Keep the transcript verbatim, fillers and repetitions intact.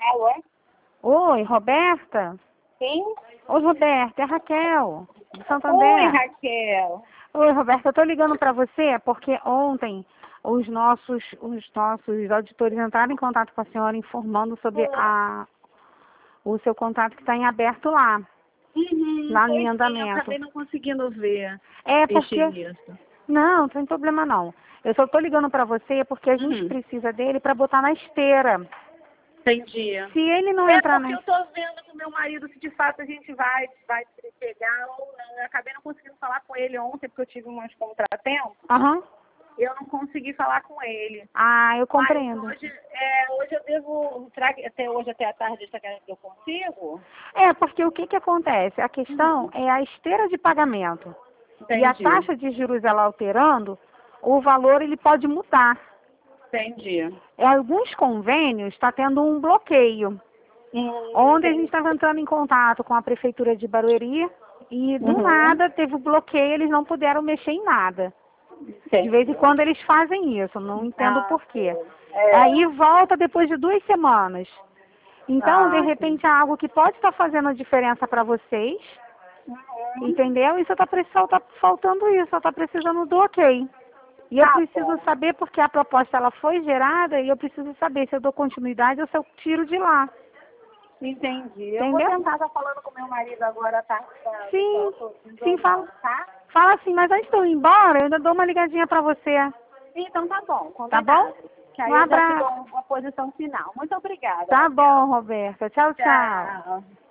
Alô? Oi, Roberta? Sim? Oi, Roberta, é a Raquel, de Santo Oi, André. Raquel. Oi, Roberta, eu tô ligando para você porque ontem os nossos, os nossos auditores entraram em contato com a senhora informando sobre a, o seu contrato que está em aberto lá, Uhum, lá foi em sim, eu andamento. acabei não conseguindo ver. É porque... Mexer nisso. Não, não tem problema não. Eu só tô ligando para você porque a gente Uhum. precisa dele para botar na esteira. Entendi. Se ele não É entrar porque na... eu tô vendo com meu marido se de fato a gente vai, vai se pegar ou não. Eu acabei não conseguindo falar com ele ontem porque eu tive umas contratempos. Aham. Eu não consegui falar com ele. Ah, eu Mas compreendo. hoje, é, hoje eu devo, será que até hoje, até a tarde, será que eu consigo? É, porque o que que acontece? A questão Uhum. é a esteira de pagamento. E a Entendi. taxa de juros ela alterando, o valor ele pode mudar. Entendi. Em alguns convênios está tendo um bloqueio. Hum, Onde a gente entendi. estava entrando em contato com a prefeitura de Barueri e do Uhum. nada teve o bloqueio, eles não puderam mexer em nada. De vez em quando eles fazem isso, não entendo o Ah, porquê. é. Aí volta depois de duas semanas. Então, de Ah, repente, é algo que pode estar fazendo a diferença para vocês, uhum. entendeu? E só está tá faltando isso, só está precisando do ok. E eu Tá preciso bom. saber porque a proposta ela foi gerada e eu preciso saber se eu dou continuidade ou se eu tiro de lá. Entendi. Eu vou Entendeu? tentar estar falando com meu marido agora, tá? Tá, Sim, tá, sim, fala. tá? Fala assim, mas antes de eu ir embora, eu ainda dou uma ligadinha pra você. Então tá bom, Tá combinado. bom? Que Um aí eu já te dou abraço. uma posição final. Muito obrigada, Tá Raquel. bom, Roberta. Tchau, tchau. Tchau.